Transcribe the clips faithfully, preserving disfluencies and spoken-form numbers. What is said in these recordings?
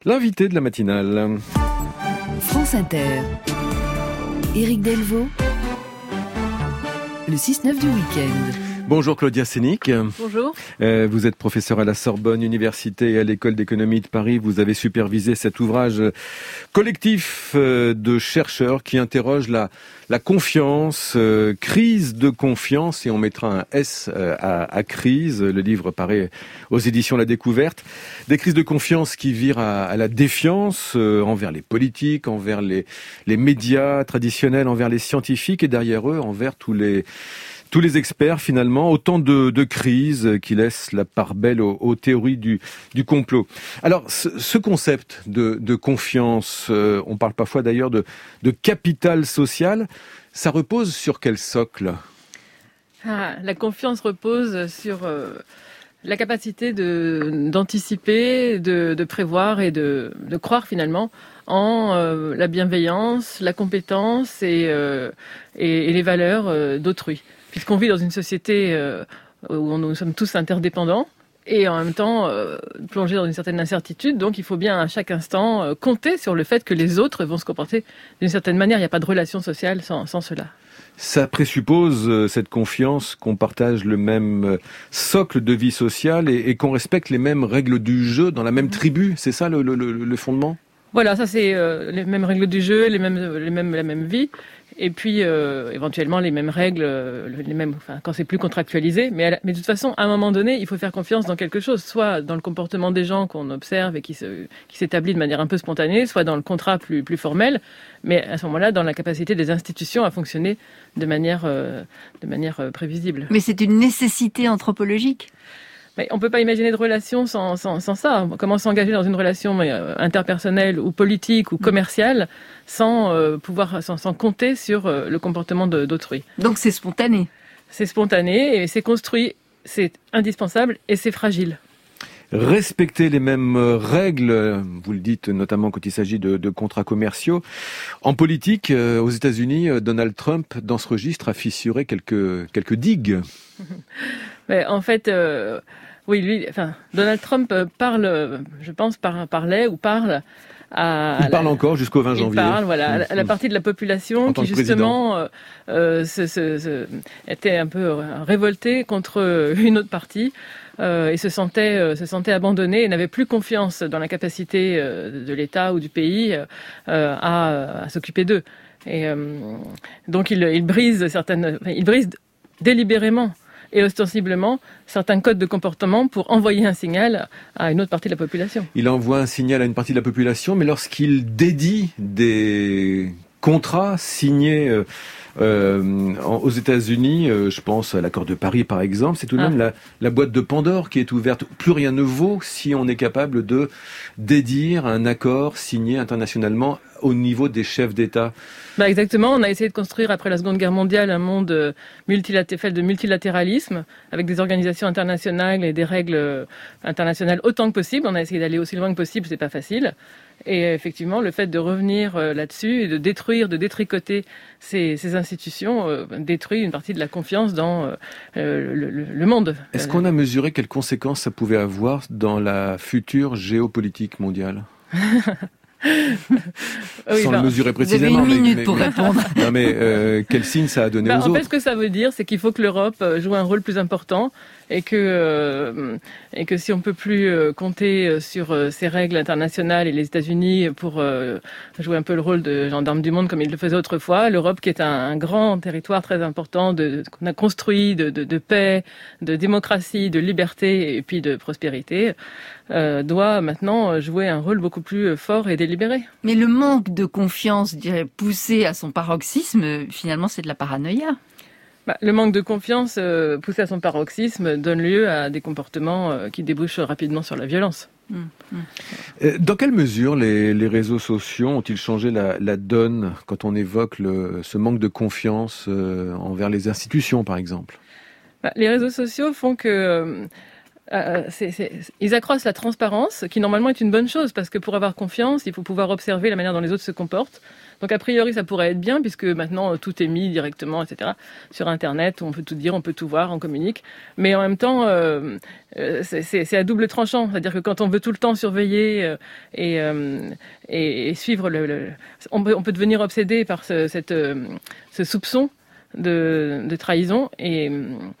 L'invité de la matinale. France Inter. Éric Delvaux. Le six neuf du week-end. Bonjour Claudia Sénic. Bonjour. Euh, vous êtes professeur à la Sorbonne Université et à l'École d'économie de Paris. Vous avez supervisé cet ouvrage collectif de chercheurs qui interroge la, la confiance, euh, crise de confiance, et on mettra un S à, à crise. Le livre paraît aux éditions La Découverte. Des crises de confiance qui virent à, à la défiance euh, envers les politiques, envers les, les médias traditionnels, envers les scientifiques et derrière eux, envers tous les Tous les experts, finalement, autant de, de crises qui laissent la part belle aux, aux théories du, du complot. Alors, ce, ce concept de, de confiance, euh, on parle parfois d'ailleurs de, de capital social, ça repose sur quel socle ? Ah, la confiance repose sur euh, la capacité de, d'anticiper, de, de prévoir et de, de croire finalement en euh, la bienveillance, la compétence et, euh, et, et les valeurs euh, d'autrui. Puisqu'on vit dans une société euh, où nous sommes tous interdépendants et en même temps euh, plongés dans une certaine incertitude, donc il faut bien à chaque instant euh, compter sur le fait que les autres vont se comporter d'une certaine manière. Il n'y a pas de relation sociale sans, sans cela. Ça présuppose, euh, cette confiance, qu'on partage le même euh, socle de vie sociale et, et qu'on respecte les mêmes règles du jeu dans la même tribu. C'est ça le, le, le fondement ? Voilà, ça c'est euh, les mêmes règles du jeu, les mêmes, les mêmes, la même vie. Et puis, euh, éventuellement, les mêmes règles, les mêmes, enfin, quand c'est plus contractualisé. Mais, mais de toute façon, à un moment donné, il faut faire confiance dans quelque chose, soit dans le comportement des gens qu'on observe et qui, se, qui s'établit de manière un peu spontanée, soit dans le contrat plus, plus formel, mais à ce moment-là, dans la capacité des institutions à fonctionner de manière, euh, de manière euh, prévisible. Mais c'est une nécessité anthropologique. Mais on ne peut pas imaginer de relation sans, sans, sans ça. Comment s'engager dans une relation interpersonnelle ou politique ou commerciale sans euh, pouvoir, sans, sans compter sur euh, le comportement de, d'autrui. Donc c'est spontané. C'est spontané et c'est construit, c'est indispensable et c'est fragile. Respecter les mêmes règles, vous le dites notamment quand il s'agit de, de contrats commerciaux. En politique, euh, aux États-Unis, Donald Trump, dans ce registre, a fissuré quelques, quelques digues. Mais en fait, euh, oui, lui, enfin, Donald Trump parle, je pense, par, parlait ou parle à... Il parle la, encore jusqu'au vingt janvier. Il parle, voilà, mmh, à la partie de la population qui, justement, euh, euh, se, se, se, était un peu révoltée contre une autre partie. Euh, et se sentait, euh, se sentait abandonné et n'avait plus confiance dans la capacité euh, de l'État ou du pays euh, à, à s'occuper d'eux. Et euh, donc il, il brise certaines, enfin, il brise délibérément et ostensiblement certains codes de comportement pour envoyer un signal à une autre partie de la population. Il envoie un signal à une partie de la population, mais lorsqu'il dédie des contrats signés euh, Euh, aux États-Unis, euh, je pense à l'accord de Paris par exemple, c'est tout de même ah. la, la boîte de Pandore qui est ouverte. Plus rien ne vaut si on est capable de dédire un accord signé internationalement au niveau des chefs d'État. Bah exactement, on a essayé de construire après la Seconde Guerre mondiale un monde multilaté- fait de multilatéralisme avec des organisations internationales et des règles internationales autant que possible. On a essayé d'aller aussi loin que possible, c'est pas facile. Et effectivement, le fait de revenir là-dessus et de détruire, de détricoter ces, ces institutions euh, détruit une partie de la confiance dans euh, le, le, le monde. Est-ce qu'on a mesuré quelles conséquences ça pouvait avoir dans la future géopolitique mondiale ? Oui, sans ben, le mesurer précisément. Vous avez une minute mais, pour mais, répondre. Non mais euh, quel signe ça a donné ben, aux en autres ? En fait, ce que ça veut dire, c'est qu'il faut que l'Europe joue un rôle plus important et que euh, et que si on peut plus euh, compter sur euh, ces règles internationales et les États-Unis pour euh, jouer un peu le rôle de gendarme du monde comme ils le faisaient autrefois, l'Europe qui est un, un grand territoire très important de, qu'on a construit de, de, de paix, de démocratie, de liberté et puis de prospérité, euh, doit maintenant jouer un rôle beaucoup plus fort et délibéré. Mais le manque de confiance, je dirais, poussé à son paroxysme, finalement, c'est de la paranoïa. Bah, le manque de confiance euh, poussé à son paroxysme donne lieu à des comportements euh, qui débouchent rapidement sur la violence. Mmh, mmh. Dans quelle mesure les, les réseaux sociaux ont-ils changé la, la donne quand on évoque le, ce manque de confiance euh, envers les institutions, par exemple ? Bah, les réseaux sociaux font que... Euh, euh, c'est, c'est, ils accroissent la transparence, qui normalement est une bonne chose, parce que pour avoir confiance, il faut pouvoir observer la manière dont les autres se comportent. Donc a priori, ça pourrait être bien, puisque maintenant tout est mis directement, et cetera, sur Internet, où on peut tout dire, on peut tout voir, on communique. Mais en même temps, euh, c'est, c'est, c'est à double tranchant. C'est-à-dire que quand on veut tout le temps surveiller euh, et, euh, et, et suivre le... le on, peut, on peut devenir obsédé par ce, cette, euh, ce soupçon de, de trahison et...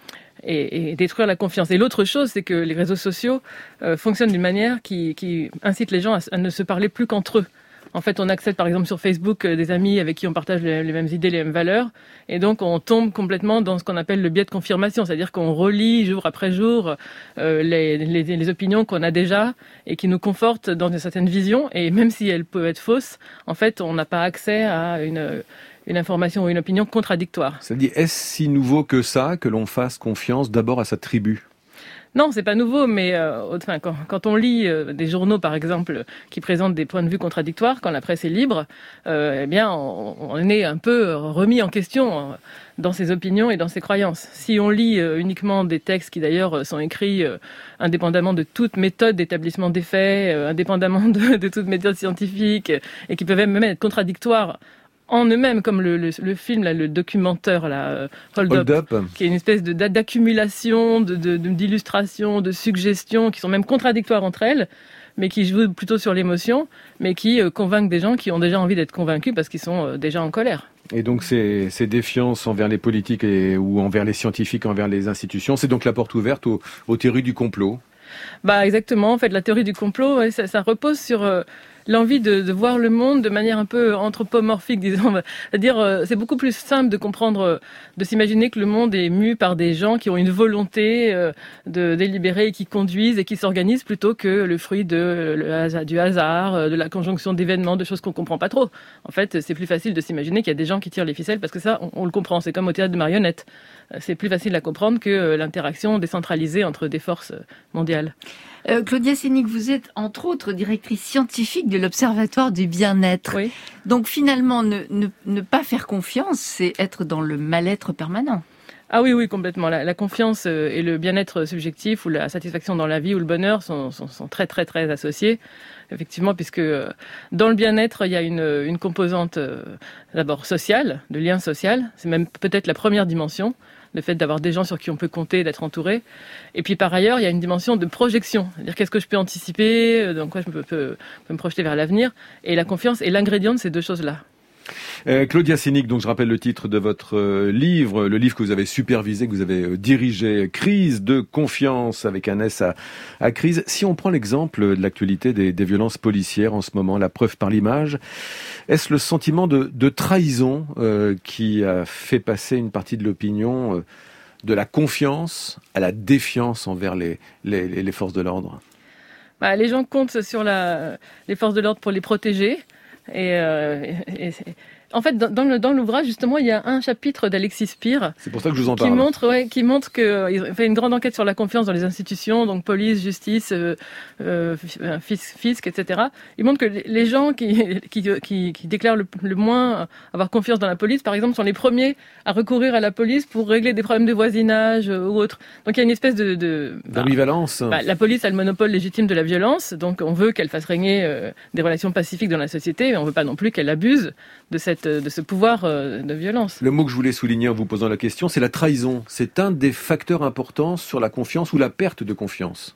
Et, et détruire la confiance. Et l'autre chose, c'est que les réseaux sociaux euh, fonctionnent d'une manière qui, qui incite les gens à, à ne se parler plus qu'entre eux. En fait, on accède par exemple sur Facebook euh, des amis avec qui on partage les, les mêmes idées, les mêmes valeurs, et donc on tombe complètement dans ce qu'on appelle le biais de confirmation, c'est-à-dire qu'on relit jour après jour euh, les, les, les opinions qu'on a déjà et qui nous confortent dans une certaine vision, et même si elles peuvent être fausses, en fait, on n'a pas accès à une... une information ou une opinion contradictoire. C'est-à-dire, est-ce si nouveau que ça, que l'on fasse confiance d'abord à sa tribu ? Non, c'est pas nouveau, mais euh, enfin, quand, quand on lit euh, des journaux, par exemple, qui présentent des points de vue contradictoires, quand la presse est libre, euh, eh bien, on, on est un peu remis en question euh, dans ses opinions et dans ses croyances. Si on lit euh, uniquement des textes qui, d'ailleurs, sont écrits euh, indépendamment de toute méthode d'établissement des faits, euh, indépendamment de, de toute méthode scientifique, et qui peuvent même être contradictoires en eux-mêmes, comme le, le, le film, là, le documentaire, là, Hold, Hold Up, Up, qui est une espèce de, d'accumulation, de, de, d'illustrations, de suggestions, qui sont même contradictoires entre elles, mais qui jouent plutôt sur l'émotion, mais qui euh, convainquent des gens qui ont déjà envie d'être convaincus parce qu'ils sont euh, déjà en colère. Et donc ces, ces défiances envers les politiques et, ou envers les scientifiques, envers les institutions, c'est donc la porte ouverte aux, aux théories du complot. Bah exactement, en fait, la théorie du complot, ouais, ça, ça repose sur euh, l'envie de, de voir le monde de manière un peu anthropomorphique, disons. C'est-à-dire, euh, c'est beaucoup plus simple de comprendre, euh, de s'imaginer que le monde est mu par des gens qui ont une volonté euh, de délibérer et qui conduisent et qui s'organisent, plutôt que le fruit de, le hasard, du hasard, euh, de la conjonction d'événements, de choses qu'on comprend pas trop. En fait, c'est plus facile de s'imaginer qu'il y a des gens qui tirent les ficelles, parce que ça, on, on le comprend. C'est comme au théâtre de marionnettes. C'est plus facile à comprendre que euh, l'interaction décentralisée entre des forces mondiales. Euh, Claudia Sénic, vous êtes entre autres directrice scientifique de l'Observatoire du bien-être. Oui. Donc finalement, ne, ne, ne pas faire confiance, c'est être dans le mal-être permanent. Ah oui, oui, complètement. La, la confiance et le bien-être subjectif, ou la satisfaction dans la vie, ou le bonheur sont, sont, sont très, très, très associés. Effectivement, puisque dans le bien-être, il y a une, une composante euh, d'abord sociale, de lien social. C'est même peut-être la première dimension, le fait d'avoir des gens sur qui on peut compter, d'être entouré. Et puis par ailleurs, il y a une dimension de projection, c'est-à-dire qu'est-ce que je peux anticiper, dans quoi je peux, peux, peux me projeter vers l'avenir. Et la confiance est l'ingrédient de ces deux choses-là. Euh, Claudia Sénic, donc je rappelle le titre de votre euh, livre, le livre que vous avez supervisé, que vous avez euh, dirigé, Crise de confiance, avec un S à, à crise. Si on prend l'exemple de l'actualité des, des violences policières en ce moment, la preuve par l'image, est-ce le sentiment de, de trahison euh, qui a fait passer une partie de l'opinion euh, de la confiance à la défiance envers les, les, les forces de l'ordre ? Bah, les gens comptent sur la, les forces de l'ordre pour les protéger. Et, euh, et, et en fait, dans, dans, le, dans l'ouvrage, justement, il y a un chapitre d'Alexis Spire. C'est pour ça que je vous en qui parle. Montre, ouais, qui montre qu'il euh, fait une grande enquête sur la confiance dans les institutions, donc police, justice, euh, euh, fisc, et cetera. Il montre que les gens qui, qui, qui, qui déclarent le, le moins avoir confiance dans la police, par exemple, sont les premiers à recourir à la police pour régler des problèmes de voisinage euh, ou autre. Donc il y a une espèce de... de d'ambivalence. Bah, bah, la police a le monopole légitime de la violence, donc on veut qu'elle fasse régner euh, des relations pacifiques dans la société, mais on veut pas non plus qu'elle abuse de, cette, de ce pouvoir euh, de violence. Le mot que je voulais souligner en vous posant la question, c'est la trahison. C'est un des facteurs importants sur la confiance ou la perte de confiance.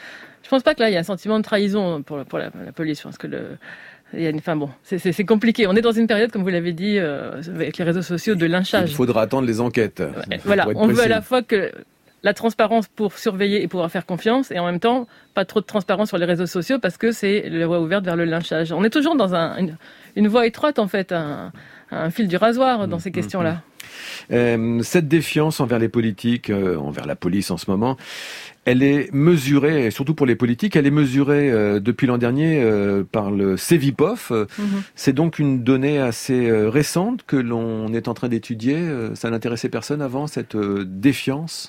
Je pense pas que là, il y a un sentiment de trahison pour, pour la, la police. Je pense que le... Il y a une... Enfin bon, c'est, c'est, c'est compliqué. On est dans une période, comme vous l'avez dit, euh, avec les réseaux sociaux, de lynchage. Il faudra attendre les enquêtes. Ouais, voilà, on précis. Veut à la fois que la transparence pour surveiller et pouvoir faire confiance, et en même temps, pas trop de transparence sur les réseaux sociaux, parce que c'est la voie ouverte vers le lynchage. On est toujours dans un, une, une voie étroite, en fait, un, un fil du rasoir dans mmh, ces questions-là. Mmh. Euh, cette défiance envers les politiques, euh, envers la police en ce moment, elle est mesurée, et surtout pour les politiques, elle est mesurée euh, depuis l'an dernier euh, par le Cevipof. Mmh. C'est donc une donnée assez euh, récente que l'on est en train d'étudier. Euh, ça n'intéressait personne avant, cette euh, défiance ?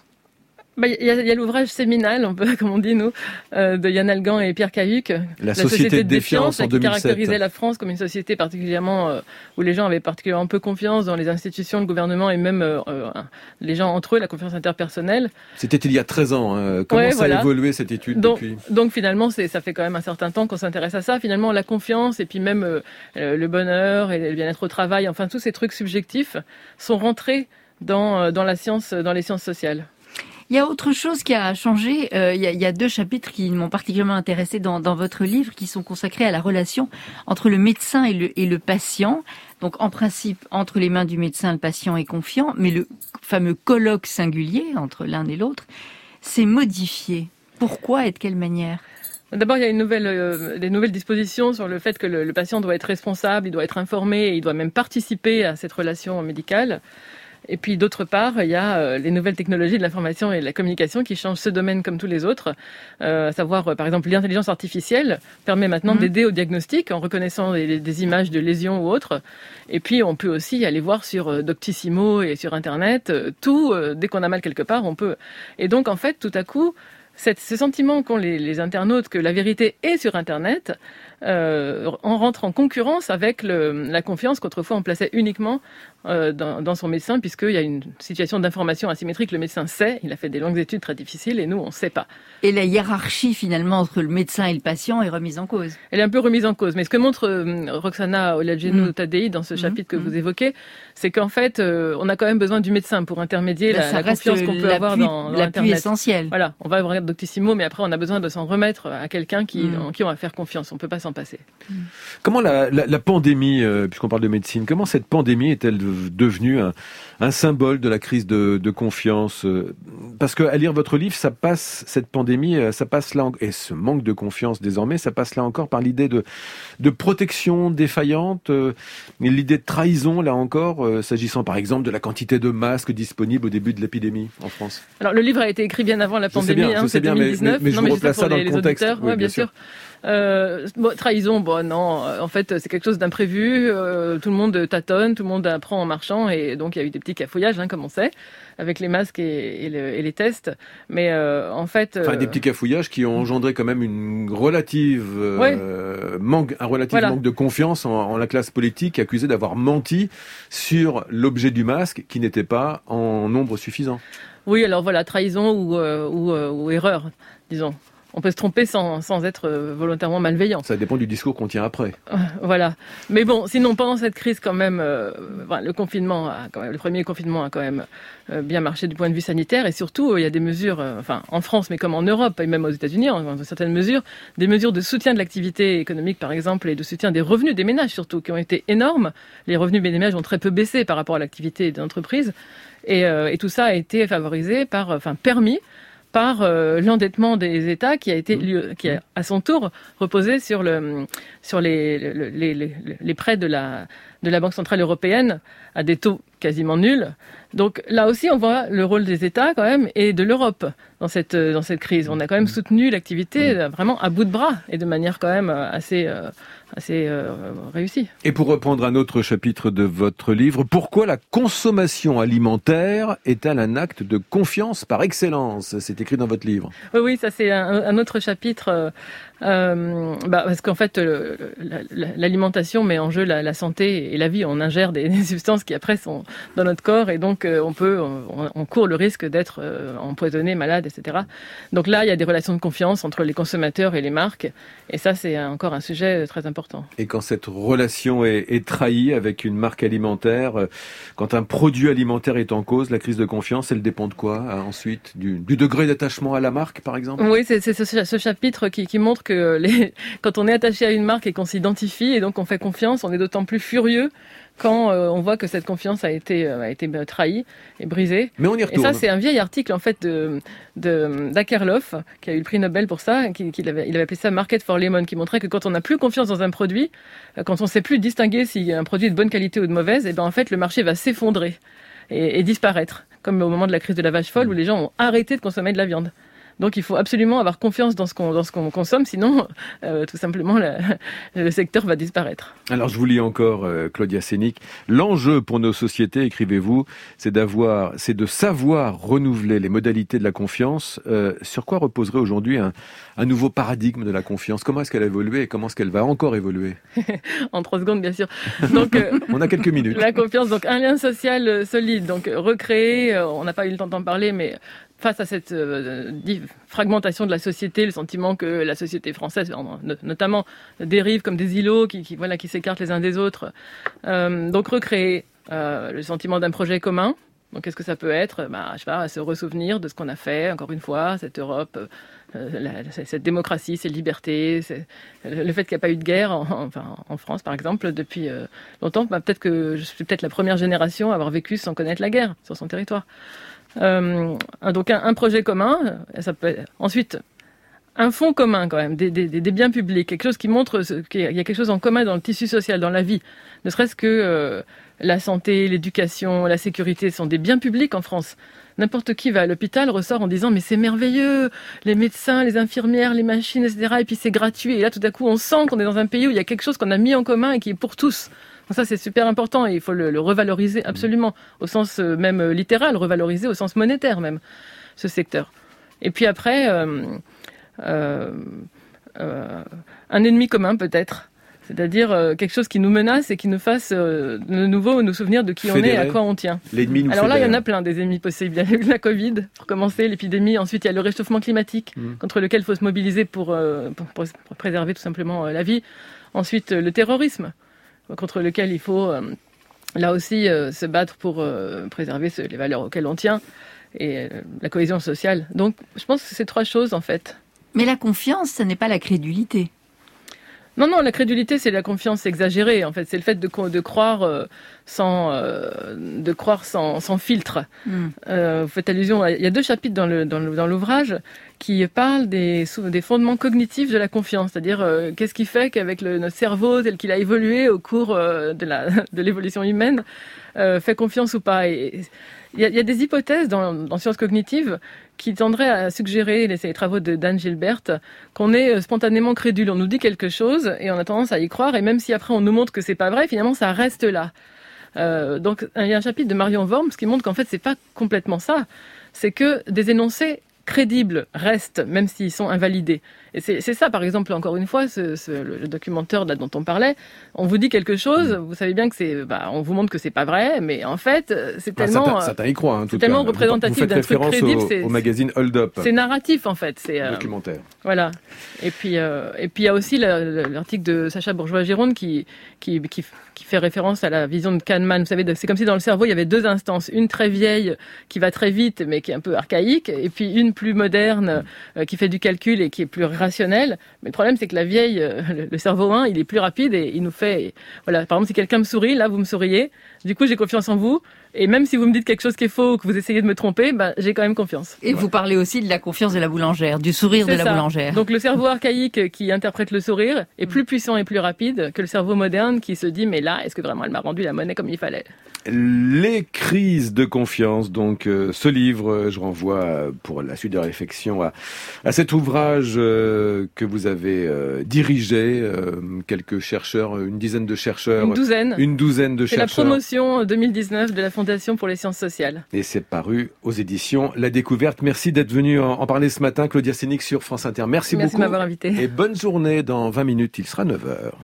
Bah, il y a, y a l'ouvrage séminal, un peu comme on dit nous, euh, de Yann Algan et Pierre Cahuc, la, la société, société de défiance, défiance en deux mille sept, qui caractérisait la France comme une société particulièrement euh, où les gens avaient particulièrement peu confiance dans les institutions, le gouvernement et même euh, euh, les gens entre eux, la confiance interpersonnelle. C'était il y a treize ans. Hein. Comment ouais, ça voilà. a évolué cette étude donc, depuis donc finalement, c'est, ça fait quand même un certain temps qu'on s'intéresse à ça. Finalement, la confiance et puis même euh, le bonheur et le bien-être au travail, enfin tous ces trucs subjectifs sont rentrés dans dans la science, dans les sciences sociales. Il y a autre chose qui a changé. Euh, il, y a, il y a deux chapitres qui m'ont particulièrement intéressé dans, dans votre livre, qui sont consacrés à la relation entre le médecin et le, et le patient. Donc, en principe, entre les mains du médecin, le patient est confiant, mais le fameux colloque singulier entre l'un et l'autre s'est modifié. Pourquoi et de quelle manière ? D'abord, il y a une nouvelle, euh, des nouvelles dispositions sur le fait que le, le patient doit être responsable, il doit être informé, et il doit même participer à cette relation médicale. Et puis d'autre part, il y a euh, les nouvelles technologies de l'information et de la communication qui changent ce domaine comme tous les autres. Euh, à savoir, euh, par exemple, l'intelligence artificielle permet maintenant mmh. d'aider au diagnostic en reconnaissant des, des images de lésions ou autres. Et puis on peut aussi aller voir sur euh, Doctissimo et sur Internet, euh, tout, euh, dès qu'on a mal quelque part, on peut. Et donc en fait, tout à coup, cette, ce sentiment qu'ont les, les internautes que la vérité est sur Internet, euh, on rentre en concurrence avec le, la confiance qu'autrefois on plaçait uniquement euh, dans, dans son médecin, puisqu'il y a une situation d'information asymétrique. Le médecin sait, il a fait des longues études très difficiles, et nous, on ne sait pas. Et la hiérarchie, finalement, entre le médecin et le patient est remise en cause. Elle est un peu remise en cause. Mais ce que montre euh, Roxana Olajenu-Tadei mmh. dans ce chapitre mmh. que vous évoquez, c'est qu'en fait, euh, on a quand même besoin du médecin pour intermédier ben, la, la confiance qu'on peut avoir dans, dans l'appui essentiel. Voilà, on va avoir Doctissimo, mais après, on a besoin de s'en remettre à quelqu'un qui, mmh. en qui on va faire confiance. On ne peut pas s'en passer. Mmh. Comment la, la, la pandémie, euh, puisqu'on parle de médecine, comment cette pandémie est-elle devenue un, un symbole de la crise de, de confiance ? Parce qu'à lire votre livre, ça passe, cette pandémie, ça passe là, et ce manque de confiance désormais, ça passe là encore par l'idée de, de protection défaillante, euh, l'idée de trahison là encore, euh, s'agissant par exemple de la quantité de masques disponibles au début de l'épidémie en France. Alors le livre a été écrit bien avant la pandémie, bien, hein, c'est deux mille dix-neuf. Mais, mais, mais non, je mais vous replace ça dans les, le contexte. Oui, ouais, bien, bien sûr. sûr. Euh, bon, trahison, bon non, en fait c'est quelque chose d'imprévu, euh, tout le monde tâtonne, tout le monde apprend en marchant, et donc il y a eu des petits cafouillages, hein, comme on sait, avec les masques et, et, le, et les tests, mais euh, en fait... Euh... Enfin des petits cafouillages qui ont engendré quand même une relative euh, ouais. manque, un relatif voilà. manque de confiance en, en la classe politique, accusée d'avoir menti sur l'objet du masque qui n'était pas en nombre suffisant. Oui, alors voilà, trahison ou, euh, ou, euh, ou erreur, disons. On peut se tromper sans, sans être volontairement malveillant. Ça dépend du discours qu'on tient après. Euh, voilà. Mais bon, sinon, pendant cette crise, quand même, euh, voilà, le confinement, a, quand même, le premier confinement a quand même euh, bien marché du point de vue sanitaire. Et surtout, il y a des mesures, euh, enfin, en France, mais comme en Europe, et même aux États-Unis, en, en certaines mesures, des mesures de soutien de l'activité économique, par exemple, et de soutien des revenus des ménages, surtout, qui ont été énormes. Les revenus des ménages ont très peu baissé par rapport à l'activité des entreprises. Et, euh, et tout ça a été favorisé par, enfin, permis par euh, l'endettement des États qui a été mmh. qui a à son tour reposé sur le sur les les les, les prêts de la de la Banque centrale européenne à des taux quasiment nuls. Donc là aussi, on voit le rôle des États quand même et de l'Europe dans cette dans cette crise. On a quand même soutenu l'activité mmh. vraiment à bout de bras et de manière quand même assez euh, assez euh, réussie. Et pour reprendre un autre chapitre de votre livre, pourquoi la consommation alimentaire est-elle un acte de confiance par excellence ? C'est écrit dans votre livre. Oui, oui, ça c'est un, un autre chapitre. Euh, euh, bah, parce qu'en fait, le, la, l'alimentation met en jeu la, la santé et la vie. On ingère des, des substances qui après sont dans notre corps et donc euh, on peut, on, on court le risque d'être euh, empoisonné, malade, et cetera. Donc là, il y a des relations de confiance entre les consommateurs et les marques. Et ça, c'est encore un sujet très important. Et quand cette relation est, est trahie avec une marque alimentaire, quand un produit alimentaire est en cause, la crise de confiance, elle dépend de quoi hein, ensuite du, du degré d'attachement à la marque, par exemple ? Oui, c'est, c'est ce, ce chapitre qui, qui montre que les, quand on est attaché à une marque et qu'on s'identifie et donc on fait confiance, on est d'autant plus furieux quand euh, on voit que cette confiance a été euh, a été trahie et brisée. Mais on y retourne. Et ça, c'est un vieil article en fait de de d'Akerlof qui a eu le prix Nobel pour ça, qui, qui avait il avait appelé ça Market for Lemon, qui montrait que quand on n'a plus confiance dans un produit, quand on ne sait plus distinguer si un produit est de bonne qualité ou de mauvaise, et ben en fait le marché va s'effondrer et, et disparaître, comme au moment de la crise de la vache folle où les gens ont arrêté de consommer de la viande. Donc il faut absolument avoir confiance dans ce qu'on, dans ce qu'on consomme, sinon euh, tout simplement la, le secteur va disparaître. Alors je vous lis encore euh, Claudia Sénic. L'enjeu pour nos sociétés, écrivez-vous, c'est d'avoir, c'est de savoir renouveler les modalités de la confiance. Euh, sur quoi reposerait aujourd'hui un, un nouveau paradigme de la confiance? Comment est-ce qu'elle a évolué et comment est-ce qu'elle va encore évoluer? En trois secondes, bien sûr. Donc euh, on a quelques minutes. La confiance, donc un lien social euh, solide, donc recréer. Euh, on n'a pas eu le temps d'en parler, mais face à cette euh, fragmentation de la société, le sentiment que la société française, notamment, dérive comme des îlots qui, qui, voilà, qui s'écartent les uns des autres. Euh, donc recréer euh, le sentiment d'un projet commun. Donc qu'est-ce que ça peut être? Bah, je sais pas, se ressouvenir de ce qu'on a fait, encore une fois, cette Europe, euh, la, cette démocratie, ces libertés, c'est, le fait qu'il n'y a pas eu de guerre, en, enfin, en France par exemple, depuis euh, longtemps. Bah, peut-être que je suis peut-être la première génération à avoir vécu sans connaître la guerre sur son territoire. Euh, donc un, un projet commun, ça peut être, ensuite un fonds commun quand même, des, des, des biens publics, quelque chose qui montre ce, qu'il y a quelque chose en commun dans le tissu social, dans la vie, ne serait-ce que euh, la santé, l'éducation, la sécurité sont des biens publics en France. N'importe qui va à l'hôpital ressort en disant mais c'est merveilleux, les médecins, les infirmières, les machines, et cetera. Et puis c'est gratuit. Et là tout à coup on sent qu'on est dans un pays où il y a quelque chose qu'on a mis en commun et qui est pour tous. Donc ça c'est super important et il faut le, le revaloriser absolument, au sens euh, même littéral, revaloriser au sens monétaire même, ce secteur. Et puis après, euh, euh, euh, un ennemi commun peut-être. C'est-à-dire euh, quelque chose qui nous menace et qui nous fasse euh, de nouveau nous souvenir de qui Fédéré. On est et à quoi on tient. L'ennemi nous Alors là, fédère. il y en a plein des ennemis possibles. Il y a eu la Covid, pour commencer, l'épidémie. Ensuite, il y a le réchauffement climatique, mmh. contre lequel il faut se mobiliser pour, euh, pour, pour préserver tout simplement euh, la vie. Ensuite, euh, le terrorisme, contre lequel il faut, euh, là aussi, euh, se battre pour euh, préserver ce, les valeurs auxquelles on tient et euh, la cohésion sociale. Donc, je pense que c'est trois choses, en fait. Mais la confiance, ce n'est pas la crédulité. Non, non, la crédulité, c'est la confiance exagérée. En fait, c'est le fait de, de croire euh, sans, euh, de croire sans, sans filtre. Mm. Euh, vous faites allusion. À, il y a deux chapitres dans, le, dans, le, dans l'ouvrage qui parlent des, des fondements cognitifs de la confiance, c'est-à-dire euh, qu'est-ce qui fait qu'avec le, notre cerveau tel qu'il a évolué au cours euh, de, la, de l'évolution humaine, euh, fait confiance ou pas. Et, il y, a, il y a des hypothèses dans, dans sciences cognitives qui tendraient à suggérer, les, les travaux de Dan Gilbert, qu'on est spontanément crédule. On nous dit quelque chose et on a tendance à y croire, et même si après on nous montre que c'est pas vrai, finalement ça reste là. Euh, donc il y a un chapitre de Marion Worms qui montre qu'en fait c'est pas complètement ça. C'est que des énoncés crédibles restent, même s'ils sont invalidés. Et c'est, c'est ça, par exemple, encore une fois, ce, ce, le documentaire là, dont on parlait, on vous dit quelque chose, vous savez bien que c'est, bah, on vous montre que c'est pas vrai, mais en fait, c'est tellement, ah, certains, certains y croient, hein, c'est tellement cas. représentatif d'un truc crédible. Au, c'est, au magazine Hold Up. C'est narratif, en fait. C'est euh, documentaire. Voilà. Et puis, euh, et puis il y a aussi la, l'article de Sacha Bourgeois-Gironde qui, qui, qui, qui fait référence à la vision de Kahneman. Vous savez, c'est comme si dans le cerveau il y avait deux instances, une très vieille qui va très vite, mais qui est un peu archaïque, et puis une plus moderne euh, qui fait du calcul et qui est plus rationnelle. Mais le problème, c'est que la vieille, le, le cerveau un, il est plus rapide et il nous fait, voilà. Par exemple, si quelqu'un me sourit, là, vous me souriez. Du coup, j'ai confiance en vous. Et même si vous me dites quelque chose qui est faux ou que vous essayez de me tromper, bah, j'ai quand même confiance. Et ouais. Vous parlez aussi de la confiance de la boulangère, du sourire c'est de la ça. boulangère. Donc le cerveau archaïque qui interprète le sourire est plus puissant et plus rapide que le cerveau moderne qui se dit, mais là, est-ce que vraiment elle m'a rendu la monnaie comme il fallait? Les crises de confiance, donc euh, ce livre, je renvoie euh, pour la suite de la réflexion à, à cet ouvrage euh, que vous avez euh, dirigé, euh, quelques chercheurs, une dizaine de chercheurs. Une douzaine. Une douzaine de c'est chercheurs. C'est la promotion deux mille dix-neuf de la Fondation pour les sciences sociales. Et c'est paru aux éditions La Découverte. Merci d'être venu en, en parler ce matin, Claudia Sénic sur France Inter. Merci, Merci beaucoup. Merci de m'avoir invité. Et bonne journée. Dans vingt minutes, il sera neuf heures.